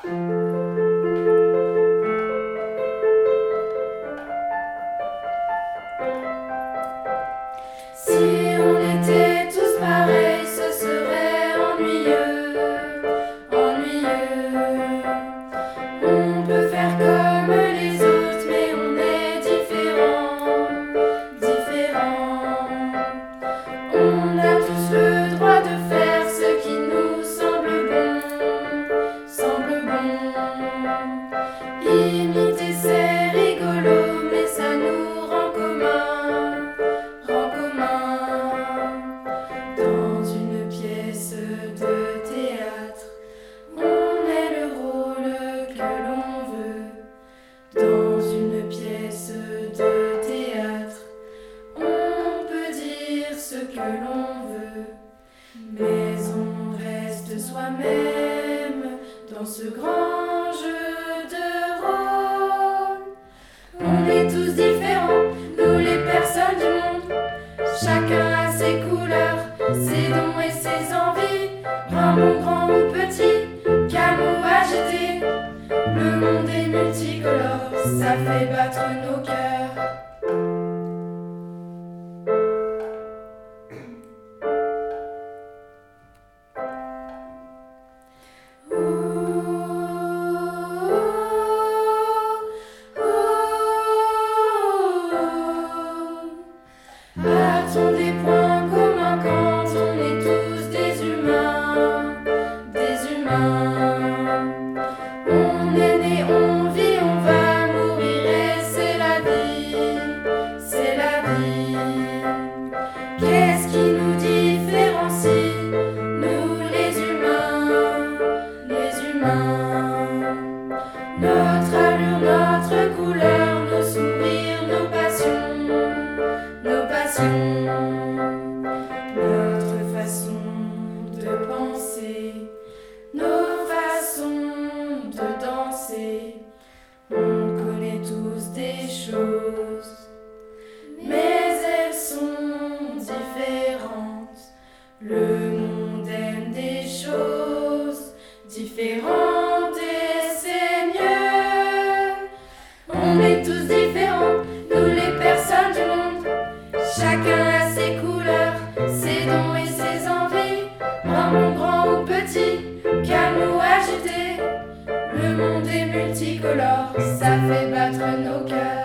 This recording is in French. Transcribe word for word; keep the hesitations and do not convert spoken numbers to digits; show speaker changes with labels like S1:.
S1: Si on était tous pareils, ce serait ennuyeux, ennuyeux. On peut faire comme les autres, mais on est différent, différent. On a tous le droit de faire ce qui nous semble bon, semble bon. Imiter c'est rigolo, mais ça nous rend commun, rend commun. Dans une pièce de théâtre, on est le rôle que l'on veut. Dans une pièce de théâtre, on peut dire ce que l'on veut, mais on reste soi-même dans ce grand jeu de rôle. On est tous différents, nous les personnes du monde. Chacun a ses couleurs, ses dons et ses envies. Grand ou grand ou petit, calme ou agité. Le monde est multicolore, ça fait battre nos cœurs. A-t-on des points communs quand on est tous des humains, des humains? On est né, on vit, on va mourir et c'est la vie, c'est la vie. Qu'est-ce qui nous différencie, nous les humains, les humains? Notre allure, notre couleur, nos sourires, nos passions, nos passions, notre façon de penser, nos façons de danser. On connaît tous des choses, mais elles sont différentes. Le monde aime des choses différentes et c'est mieux. On est tous différents, nous les personnes du monde. Chacun a ses couleurs, ses dons et ses envies. Grand ou grand ou petit, calme ou agité. Le monde est multicolore, ça fait battre nos cœurs.